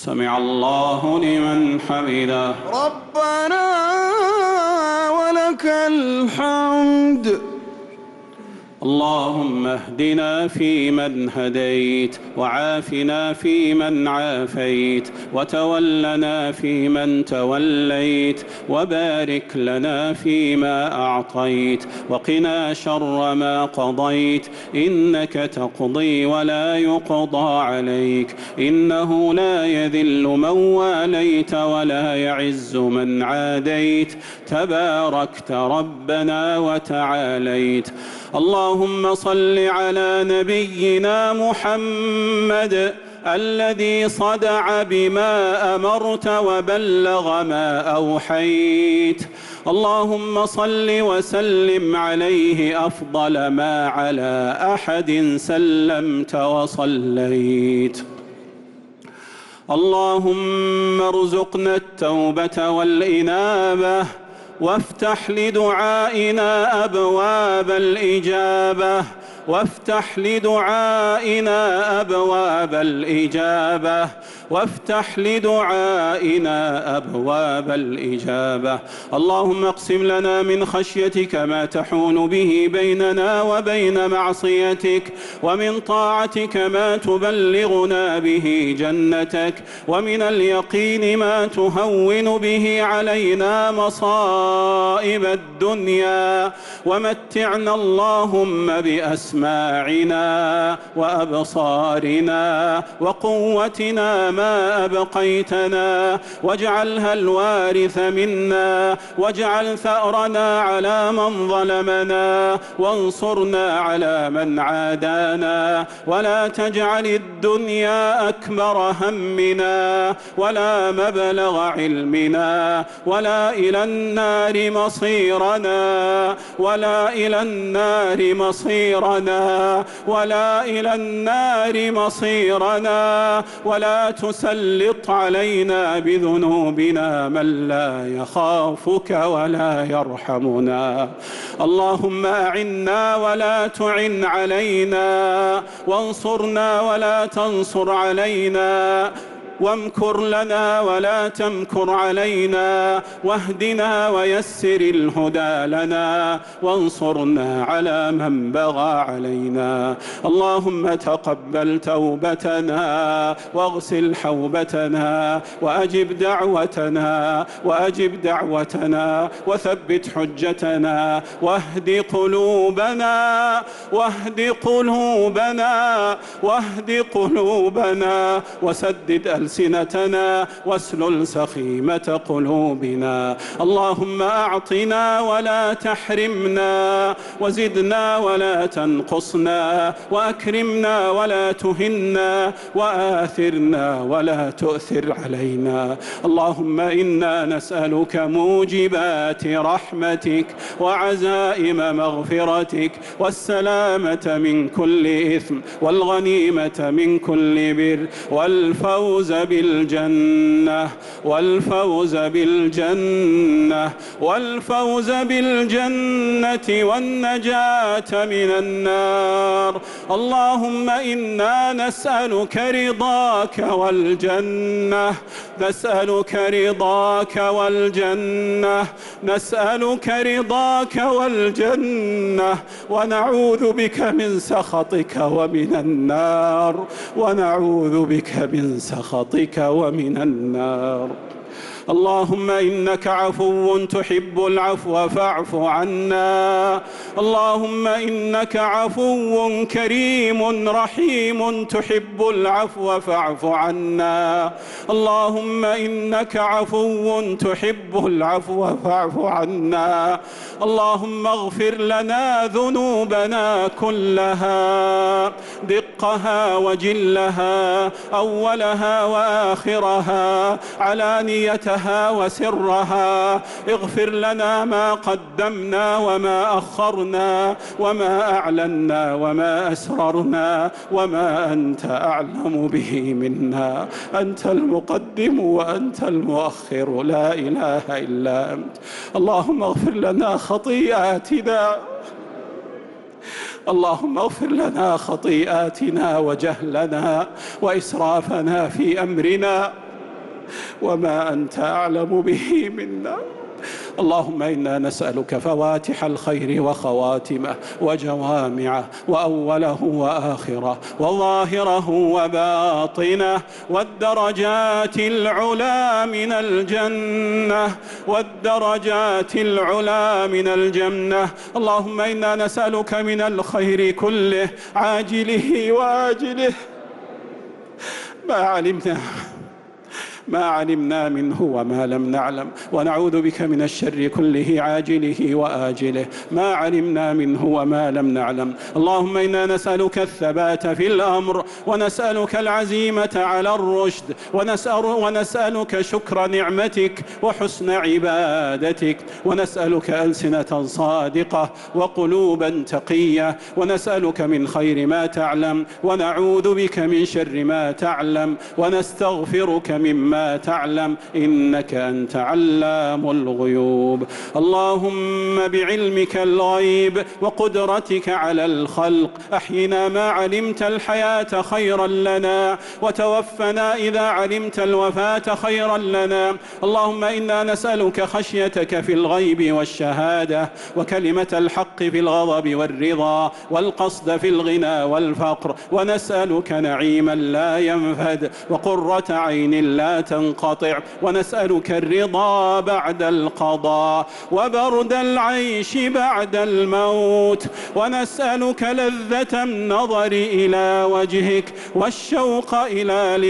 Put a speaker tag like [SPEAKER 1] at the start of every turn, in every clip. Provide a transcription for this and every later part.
[SPEAKER 1] سمع الله لمن حمده.
[SPEAKER 2] ربنا ولك الحمد.
[SPEAKER 1] اللهم اهدنا فيمن هديت، وعافنا فيمن عافيت، وتولنا فيمن توليت، وبارك لنا فيما أعطيت، وقنا شر ما قضيت، إنك تقضي ولا يقضى عليك، إنه لا يذل من واليت ولا يعز من عاديت، تباركت ربنا وتعاليت. اللهم صل على نبينا محمد الذي صدع بما أمرت وبلغ ما أوحيت. اللهم صل وسلم عليه أفضل ما على أحد سلمت وصليت. اللهم ارزقنا التوبة والإنابة، وافتح لدعائنا أبواب الإجابة، وافتح لدعائنا أبواب الإجابة، وافتح لدعائنا أبواب الإجابة. اللهم اقسم لنا من خشيتك ما تحول به بيننا وبين معصيتك، ومن طاعتك ما تبلغنا به جنتك، ومن اليقين ما تهون به علينا مصائب الدنيا، ومتعنا اللهم بأسماعنا وأبصارنا وقوتنا ما أبقيتنا، واجعلها الوارث منا، واجعل ثأرنا على من ظلمنا، وانصرنا على من عادانا، ولا تجعل الدنيا أكبر همنا ولا مبلغ علمنا، ولا إلى النار مصيرنا، ولا إلى النار مصيرنا، ولا إلى النار مصيرنا، ولا تسلط علينا بذنوبنا من لا يخافك ولا يرحمنا. اللهم أعنا ولا تعن علينا، وانصرنا ولا تنصر علينا، وامكر لنا ولا تمكر علينا، واهدنا ويسر الهدى لنا، وانصرنا على من بغى علينا. اللهم تقبل توبتنا، واغسل حوبتنا، وأجب دعوتنا، وأجب دعوتنا، وثبت حجتنا، واهد قلوبنا، واهد قلوبنا، واهد قلوبنا، وسدد ألسنتنا، واسلل سخيمة قلوبنا. اللهم أعطنا ولا تحرمنا، وزدنا ولا تنقصنا، وأكرمنا ولا تهنا، وآثرنا ولا تؤثر علينا. اللهم إنا نسألك موجبات رحمتك، وعزائم مغفرتك، والسلامة من كل إثم، والغنيمة من كل بر، والفوز بالجنة، والفوز بالجنة، والفوز بالجنة، والنجاة من النار. اللهم إنا نسألك رضاك والجنة، نسألك رضاك والجنة، نسألك رضاك والجنة، ونعوذ بك من سخطك ومن النار، ونعوذ بك من سخطك ومن النار. اللهم إنك عفو تحب العفو فاعف عنا. اللهم إنك عفو كريم رحيم تحب العفو فاعف عنا. اللهم إنك عفو تحب العفو فاعف عنا. اللهم اغفر لنا ذنوبنا كلها، دقها وجلها، أولها وآخرها، علانيتها وسرها. اغفر لنا ما قدمنا وما أخرنا، وما أعلنا وما أسررنا، وما أنت أعلم به منا. أنت المقدم وأنت المؤخر، لا إله إلا أنت. اللهم اغفر لنا خطيئاتنا، اللهم اغفر لنا خطيئاتنا وجهلنا وإسرافنا في أمرنا. وما أنت أعلم به منا. اللهم إنا نسألك فواتح الخير وخواتمه وجوامعه وأوله وآخره وظاهره وباطنه والدرجات العلى من الجنة والدرجات العلى من الجنة. اللهم إنا نسألك من الخير كله عاجله وآجله ما علمنا منه وما لم نعلم، ونعوذ بك من الشر كله عاجله وآجله ما علمنا منه وما لم نعلم. اللهم إنا نسألك الثبات في الأمر، ونسألك العزيمة على الرشد، ونسألك شكر نعمتك وحسن عبادتك، ونسألك ألسنة صادقة وقلوبا تقية، ونسألك من خير ما تعلم، ونعوذ بك من شر ما تعلم، ونستغفرك مما تعلم، إنك أنت علام الغيوب. اللهم بعلمك الغيب وقدرتك على الخلق أحينا ما علمت الحياة خيرا لنا، وتوفنا إذا علمت الوفاة خيرا لنا. اللهم إنا نسألك خشيتك في الغيب والشهادة، وكلمة الحق في الغضب والرضا، والقصد في الغنى والفقر، ونسألك نعيما لا ينفد وقرة عين لا تنقطع، ونسألك الرضا بعد القضاء وبرد العيش بعد الموت، ونسألك لذة النظر إلى وجهك والشوق إلى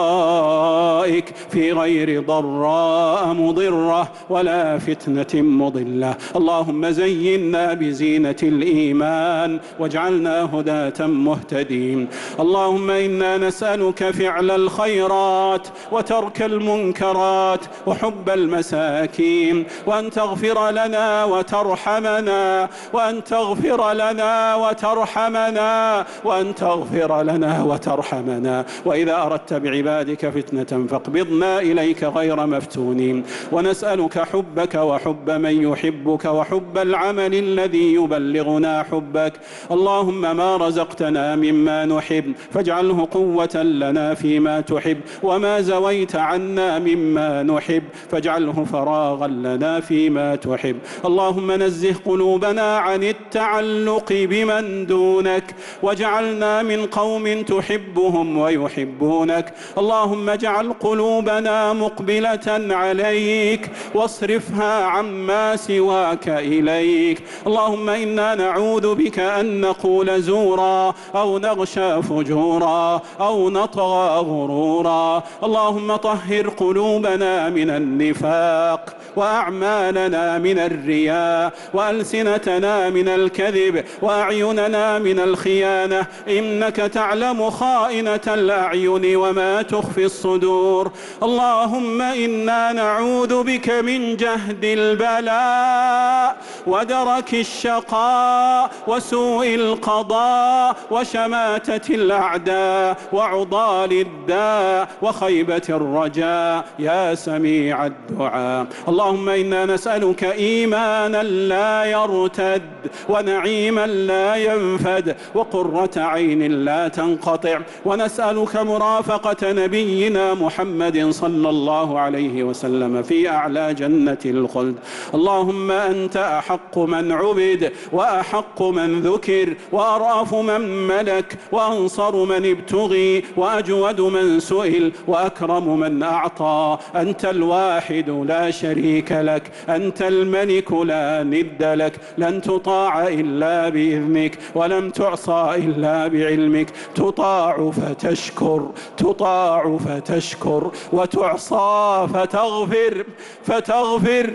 [SPEAKER 1] لقائك في غير ضراء مضرة ولا فتنة مضلة. اللهم زينا بزينة الإيمان واجعلنا هداة مهتدين. اللهم إنا نسألك فعل الخيرات وترك المنكرات وحب المساكين، وأن تغفر لنا وترحمنا، وأن تغفر لنا وترحمنا، وأن تغفر لنا وترحمنا. وإذا أردت بعبادك فتنة فاقبضنا إليك غير مفتونين. ونسألك حبك وحب من يحبك وحب العمل الذي يبلغنا حبك. اللهم ما رزقتنا مما نحب فاجعله قوة لنا فيما تحب، وما زويت عنا مما نحب فاجعله فراغا لنا فيما تحب. اللهم نزه قلوبنا عن التعلق بمن دونك، واجعلنا من قوم تحبهم ويحبونك. اللهم اجعل قلوبنا مقبلة عليك واصرفها عما سواك إليك. اللهم إنا نعوذ بك أن نقول زورا أو نغشى فجورا أو نطغى غرورا. اللهم طهر قلوبنا من النفاق، وأعمالنا من الرياء، وألسنتنا من الكذب، وأعيننا من الخيانة، إنك تعلم خائنة الأعين وما تخفي الصدور. اللهم إنا نعوذ بك من جهد البلاء ودرك الشقاء وسوء القضاء وشماتة الأعداء وعضال الداء وخيبة الرجاء يا سميع الدعاء. اللهم إنا نسألك إيمانا لا يرتد، ونعيما لا ينفد، وقرة عين لا تنقطع، ونسألك مرافقة نبينا محمد صلى الله عليه وسلم في أعلى جنة الخلد. اللهم أنت أحق من عبد، وأحق من ذكر، وأرأف من ملك، وأنصر من ابتغي، وأجود من سئل، وأكرم من أعطى. أنت الواحد لا شريك لك، أنت الملك لا ند لك، لن تطاع إلا بإذنك، ولم تعصى إلا بعلمك. تطاع فتشكر، تطاع فتشكر، وتعصى فتغفر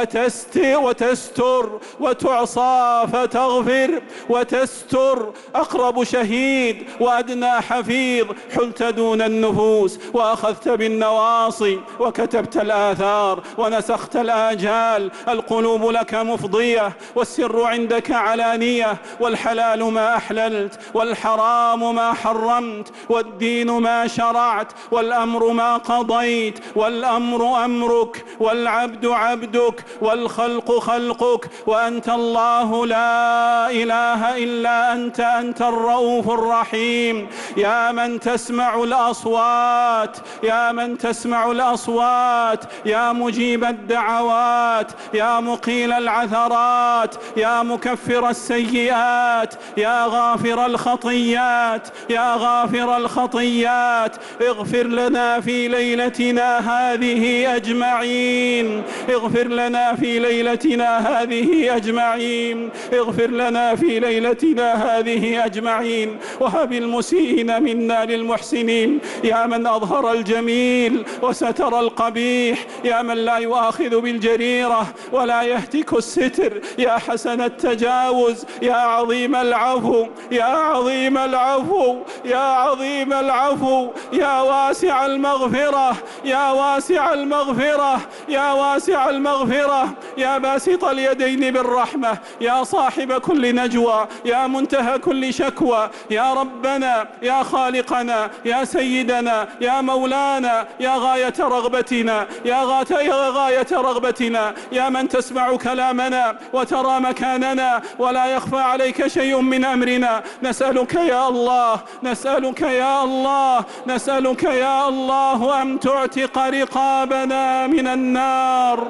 [SPEAKER 1] وتستر، وتعصى فتغفر وتستر. أقرب شهيد وأدنى حفيظ، حلت دون النفوس وأخذت بالنواصي وكتبت الآثار ونسخت الآجال. القلوب لك مفضية، والسر عندك علانية، والحلال ما أحللت، والحرام ما حرمت، والدين ما شرعت، والأمر ما قضيت، والأمر أمرك، والعبد عبدك، والخلق خلقك، وأنت الله لا إله إلا أنت. أنت الرؤوف الرحيم، يا من تسمع الأصوات، يا من تسمع الأصوات، يا مجيب الدعوات، يا مقيل العثرات، يا مكفر السيئات، يا غافر الخطيات، يا غافر الخطيات، اغفر لنا في ليلتنا هذه أجمعين، اغفر لنا في ليلتنا هذه أجمعين، اغفر لنا في ليلتنا هذه أجمعين، وهب المسيئين منا للمحسنين، يا من أظهر الجميل وستر القبيح، يا من لا يؤاخذ بالجريرة ولا يهتك الستر، يا حسن التجاوز، يا عظيم العفو، يا عظيم العفو، يا عظيم العفو، يا واسع المغفرة، يا واسع المغفرة، يا واسع المغفرة، يا باسط اليدين بالرحمة، يا صاحب كل نجوى، يا منتهى كل شكوى، يا ربنا، يا خالقنا، يا سيدنا، يا مولانا، يا غاية رغبتنا، يا غاية رغبتنا، يا من تسمع كلامنا وترى مكاننا ولا يخفى عليك شيء من أمرنا، نسألك يا الله، نسألك يا الله، نسألك يا الله أن تعتق رقابنا من النار.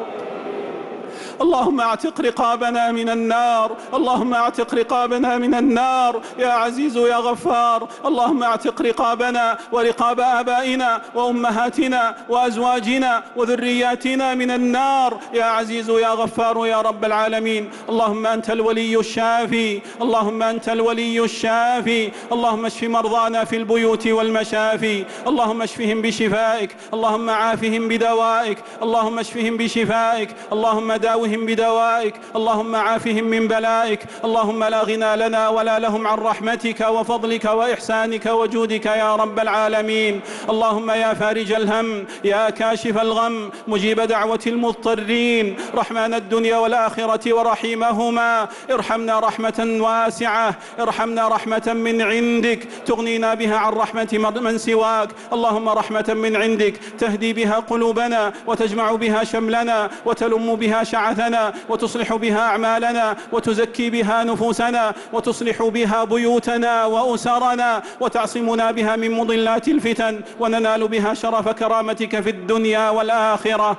[SPEAKER 1] اللهم اعتق رقابنا من النار، اللهم اعتق رقابنا من النار يا عزيز يا غفار. اللهم اعتق رقابنا ورقاب آبائنا وأمهاتنا وأزواجنا وذرياتنا من النار يا عزيز يا غفار يا رب العالمين. اللهم أنت الولي الشافي، اللهم أنت الولي الشافي. اللهم اشف مرضانا في البيوت والمشافي، اللهم اشفهم بشفائك، اللهم عافهم بدوائك، اللهم اشفهم بشفائك، اللهم داوهم بدوائك، اللهم عافهم من بلائك. اللهم لا غنى لنا ولا لهم عن رحمتك وفضلك وإحسانك وجودك يا رب العالمين. اللهم يا فارج الهم، يا كاشف الغم، مجيب دعوة المضطرين، رحمن الدنيا والآخرة ورحيمهما، ارحمنا رحمة واسعة، ارحمنا رحمة من عندك تغنينا بها عن رحمة من سواك. اللهم رحمة من عندك تهدي بها قلوبنا وتجمع بها شملنا وتلم بها شعثنا وتصلح بها أعمالنا وتزكي بها نفوسنا وتصلح بها بيوتنا وأسرنا وتعصمنا بها من مضلات الفتن وننال بها شرف كرامتك في الدنيا والآخرة.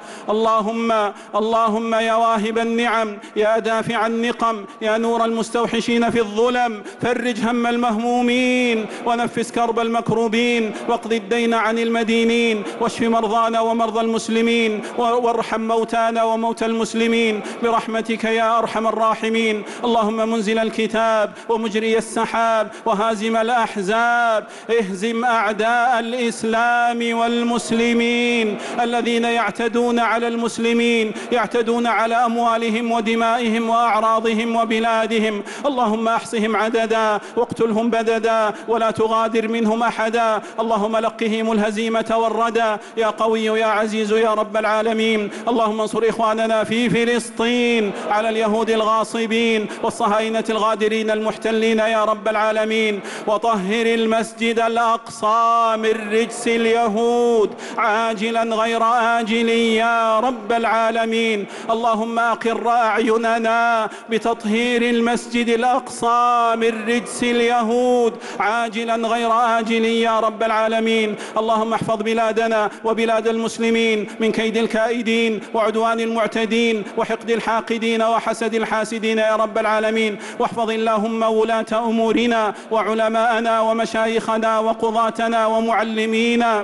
[SPEAKER 1] اللهم يا واهب النعم، يا دافع النقم، يا نور المستوحشين في الظلم، فرج هم المهمومين ونفس كرب المكروبين واقض الدين عن المدينين واشف مرضانا ومرضى المسلمين وارحم موتانا وموتى المسلمين برحمتك يا أرحم الراحمين. اللهم منزل الكتاب ومجري السحاب وهازم الأحزاب، اهزم أعداء الإسلام والمسلمين الذين يعتدون على المسلمين، يعتدون على أموالهم ودمائهم وأعراضهم وبلادهم. اللهم أحصهم عددا واقتلهم بددا ولا تغادر منهم أحدا. اللهم لقهم الهزيمة والردى يا قوي يا عزيز يا رب العالمين. اللهم انصر إخواننا في فلسطين على اليهود الغاصبين والصهاينة الغادرين المحتلين يا رب العالمين. وطهر المسجد الأقصى من رجس اليهود عاجلا غير آجل يا رب العالمين. اللهم أقر أعيننا بتطهير المسجد الأقصى من رجس اليهود عاجلا غير آجل يا رب العالمين. اللهم احفظ بلادنا وبلاد المسلمين من كيد الكائدين وعدوان المعتدين وحقد الحاقدين وحسد الحاسدين يا رب العالمين. واحفظ اللهم ولاة أمورنا وعلماءنا ومشايخنا وقضاتنا ومعلمينا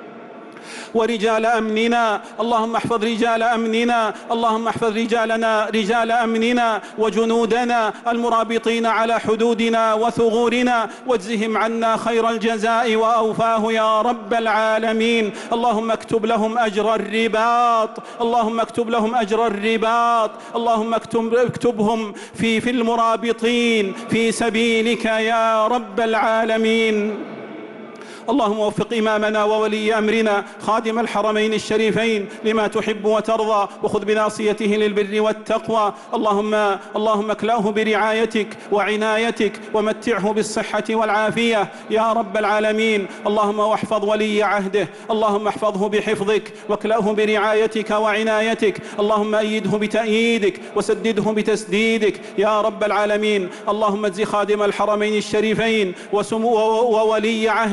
[SPEAKER 1] ورجال أمننا. اللهم احفظ رجال أمننا، اللهم احفظ رجال أمننا وجنودنا المرابطين على حدودنا وثغورنا واجزهم عنا خير الجزاء وأوفاه يا رب العالمين. اللهم اكتب لهم أجر الرباط، اللهم اكتب لهم أجر الرباط، اللهم اكتبهم في المرابطين في سبيلك يا رب العالمين. اللهم وفق إمامنا وولي أمرنا خادم الحرمين الشريفين لما تحب وترضى وخذ بناصيته للبر والتقوى. اللهم اكلأه برعايتك وعنايتك ومتعه بالصحة والعافية يا رب العالمين. اللهم واحفظ ولي عهده، اللهم احفظه بحفظك واكلأه برعايتك وعنايتك. اللهم أيده بتأييدك وسدده بتسديدك يا رب العالمين. اللهم اجز خادم الحرمين الشريفين وولي عهده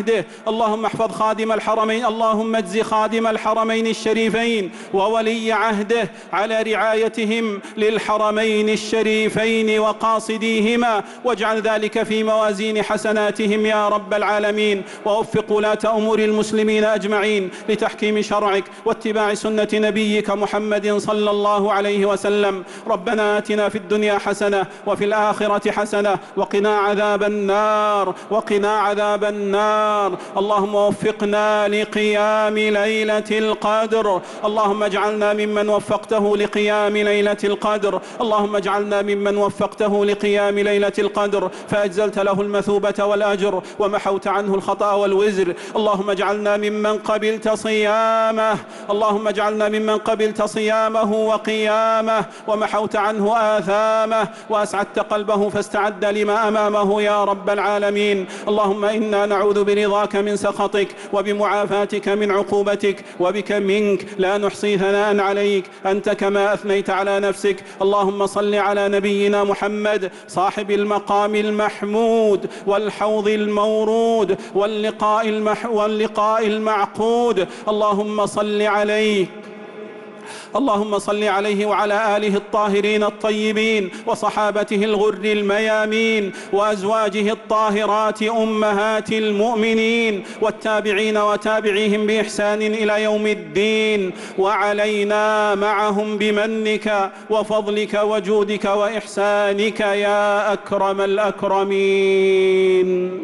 [SPEAKER 1] اللهم احفظ خادم الحرمين، اللهم اجز خادم الحرمين الشريفين وولي عهده على رعايتهم للحرمين الشريفين وقاصديهما، واجعل ذلك في موازين حسناتهم يا رب العالمين. ووفق ولاة أمور المسلمين أجمعين لتحكيم شرعك واتباع سنة نبيك محمد صلى الله عليه وسلم. ربنا آتنا في الدنيا حسنة وفي الآخرة حسنة وقنا عذاب النار، وقنا عذاب النار. اللهم وفقنا لقيام ليلة القدر، اللهم اجعلنا ممن وفقته لقيام ليلة القدر، اللهم اجعلنا ممن وفقته لقيام ليلة القدر فأجزلت له المثوبة والأجر ومحوت عنه الخطأ والوزر. اللهم اجعلنا ممن قبلت صيامه، اللهم اجعلنا ممن قبلت صيامه وقيامه ومحوت عنه آثامه وأسعدت قلبه فاستعد لما أمامه يا رب العالمين. اللهم إنا نعوذ برضاك من سخطك وبمعافاتك من عقوبتك وبك منك لا نحصي ثناء عليك أنت كما أثنيت على نفسك. اللهم صل على نبينا محمد صاحب المقام المحمود والحوض المورود واللقاء المعقود. اللهم صل عليه، اللهم صل عليه وعلى آله الطاهرين الطيبين وصحابته الغر الميامين وأزواجه الطاهرات أمهات المؤمنين والتابعين وتابعيهم بإحسان إلى يوم الدين، وعلينا معهم بمنك وفضلك وجودك وإحسانك يا أكرم الأكرمين.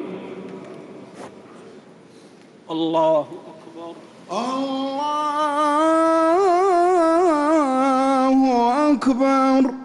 [SPEAKER 1] الله أكبر.
[SPEAKER 2] الله أكبر.